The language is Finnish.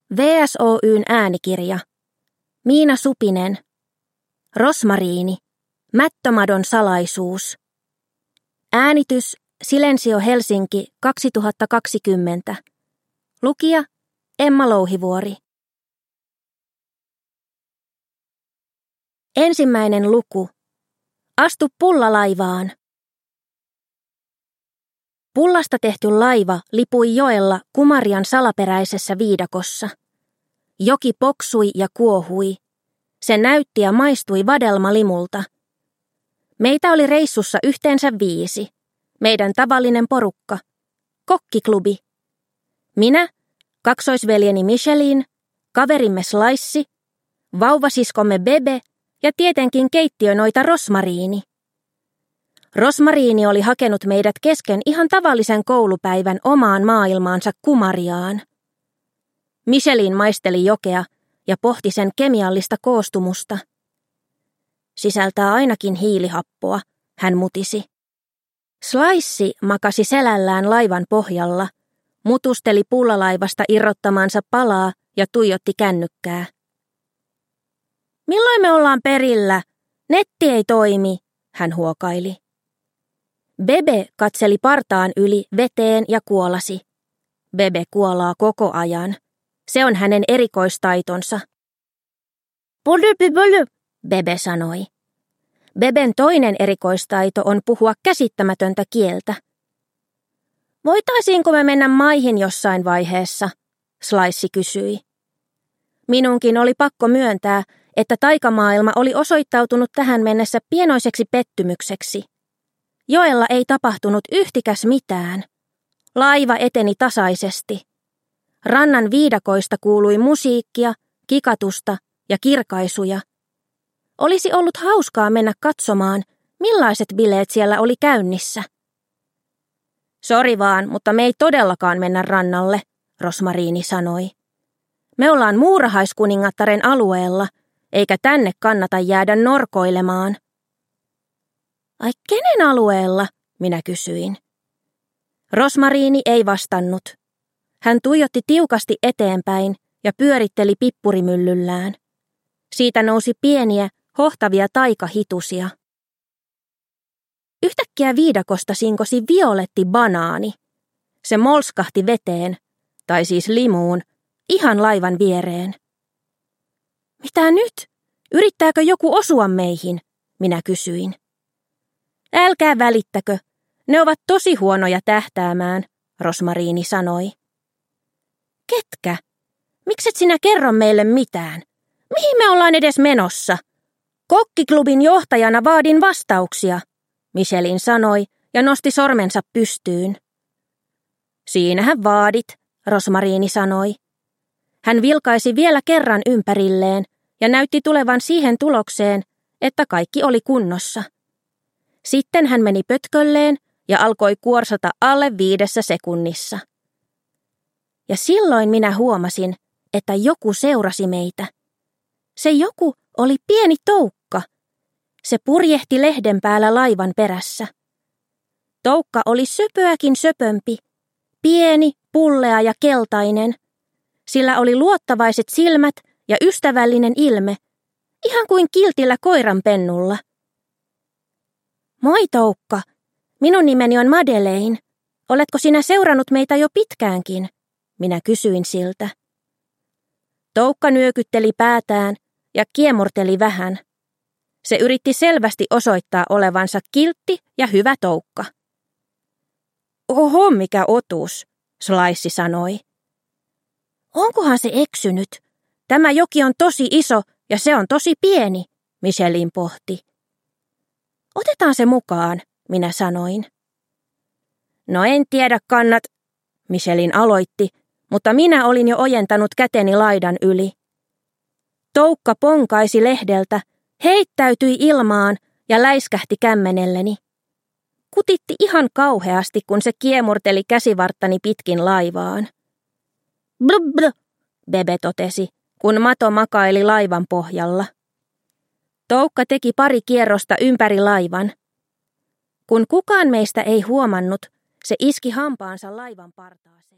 VSOY:n äänikirja. Miina Supinen. Rosmariini. Mättömadon salaisuus. Äänitys Silensio Helsinki 2020. Lukija Emma Louhivuori. Ensimmäinen luku. Astu pullalaivaan. Pullasta tehty laiva lipui joella Kumarian salaperäisessä viidakossa. Joki poksui ja kuohui. Se näytti ja maistui vadelmalimulta. Meitä oli reissussa yhteensä 5. Meidän tavallinen porukka. Kokkiklubi. Minä, kaksoisveljeni Michelin, kaverimme Slice, vauvasiskomme Bebe ja tietenkin keittiönoita Rosmariini. Rosmariini oli hakenut meidät kesken ihan tavallisen koulupäivän omaan maailmaansa Kumariaan. Michelin maisteli jokea ja pohti sen kemiallista koostumusta. Sisältää ainakin hiilihappoa, hän mutisi. Slice makasi selällään laivan pohjalla, mutusteli pullalaivasta irrottamansa palaa ja tuijotti kännykkää. Milloin me ollaan perillä? Netti ei toimi, hän huokaili. Bebe katseli partaan yli veteen ja kuolasi. Bebe kuolaa koko ajan. Se on hänen erikoistaitonsa. Polu, Bebe sanoi. Beben toinen erikoistaito on puhua käsittämätöntä kieltä. Voitaisiinko me mennä maihin jossain vaiheessa? Slice kysyi. Minunkin oli pakko myöntää, että taikamaailma oli osoittautunut tähän mennessä pienoiseksi pettymykseksi. Joella ei tapahtunut yhtikäs mitään. Laiva eteni tasaisesti. Rannan viidakoista kuului musiikkia, kikatusta ja kirkaisuja. Olisi ollut hauskaa mennä katsomaan, millaiset bileet siellä oli käynnissä. Sori vaan, mutta me ei todellakaan mennä rannalle, Rosmariini sanoi. Me ollaan muurahaiskuningattaren alueella, eikä tänne kannata jäädä norkoilemaan. Ai kenen alueella, minä kysyin. Rosmariini ei vastannut. Hän tuijotti tiukasti eteenpäin ja pyöritteli pippurimyllyllään. Siitä nousi pieniä, hohtavia taikahitusia. Yhtäkkiä viidakosta sinkosi violetti banaani. Se molskahti veteen, tai siis limuun, ihan laivan viereen. Mitä nyt? Yrittääkö joku osua meihin? Minä kysyin. Älkää välittäkö. Ne ovat tosi huonoja tähtäämään, Rosmariini sanoi. Ketkä? Mikset sinä kerro meille mitään? Mihin me ollaan edes menossa? Kokkiklubin johtajana vaadin vastauksia, Michelin sanoi ja nosti sormensa pystyyn. Siinähän vaadit, Rosmariini sanoi. Hän vilkaisi vielä kerran ympärilleen ja näytti tulevan siihen tulokseen, että kaikki oli kunnossa. Sitten hän meni pötkölleen ja alkoi kuorsata alle 5 sekunnissa. Ja silloin minä huomasin, että joku seurasi meitä. Se joku oli pieni Toukka. Se purjehti lehden päällä laivan perässä. Toukka oli söpöäkin söpömpi, pieni, pullea ja keltainen. Sillä oli luottavaiset silmät ja ystävällinen ilme, ihan kuin kiltillä koiranpennulla. Moi Toukka, minun nimeni on Madeleine. Oletko sinä seurannut meitä jo pitkäänkin? Minä kysyin siltä. Toukka nyökytteli päätään ja kiemurteli vähän. Se yritti selvästi osoittaa olevansa kiltti ja hyvä Toukka. Oho, mikä otus, Slice sanoi. Onkohan se eksynyt? Tämä joki on tosi iso ja se on tosi pieni, Michelin pohti. Otetaan se mukaan, minä sanoin. No en tiedä Michelin aloitti, mutta minä olin jo ojentanut käteni laidan yli. Toukka ponkaisi lehdeltä, heittäytyi ilmaan ja läiskähti kämmenelleni. Kutitti ihan kauheasti, kun se kiemurteli käsivarttani pitkin laivaan. Blub, Bebe totesi, kun mato makaili laivan pohjalla. Toukka teki pari kierrosta ympäri laivan. Kun kukaan meistä ei huomannut, se iski hampaansa laivan partaaseen.